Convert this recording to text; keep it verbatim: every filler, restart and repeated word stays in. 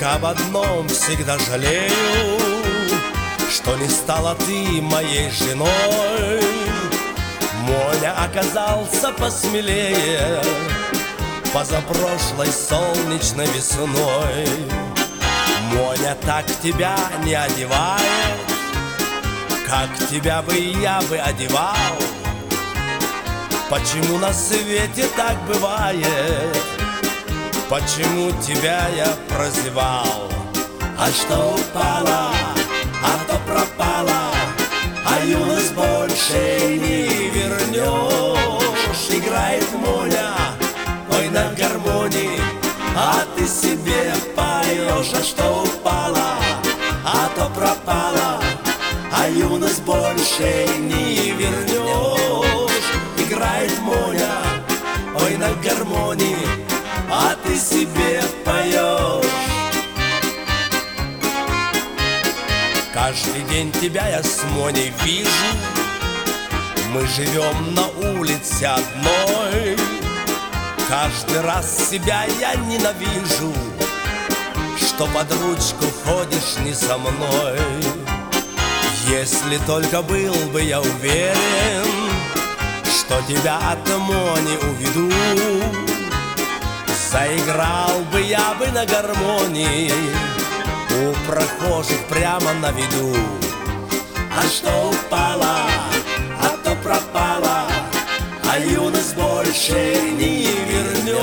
Только об одном всегда жалею, что не стала ты моей женой. Моня оказался посмелее позапрошлой солнечной весной. Моня так тебя не одевает, как тебя бы я бы одевал. Почему на свете так бывает? Почему тебя я прозевал? А что упало, а то пропало, а юность больше не вернешь. Играет Моня, ой, на гармонии, а ты себе поешь. А что упало, а то пропало, а юность больше не вернешь. Играет Моня, ой, на гармонии, а ты себе поешь. Каждый день тебя я с Моней вижу, мы живем на улице одной. Каждый раз себя я ненавижу, что под ручку ходишь не со мной. Если только был бы я уверен, что тебя от Мони уведу, заиграл бы я бы на гармонии у прохожих прямо на виду. А что упало, а то пропало, а юность больше не вернешь.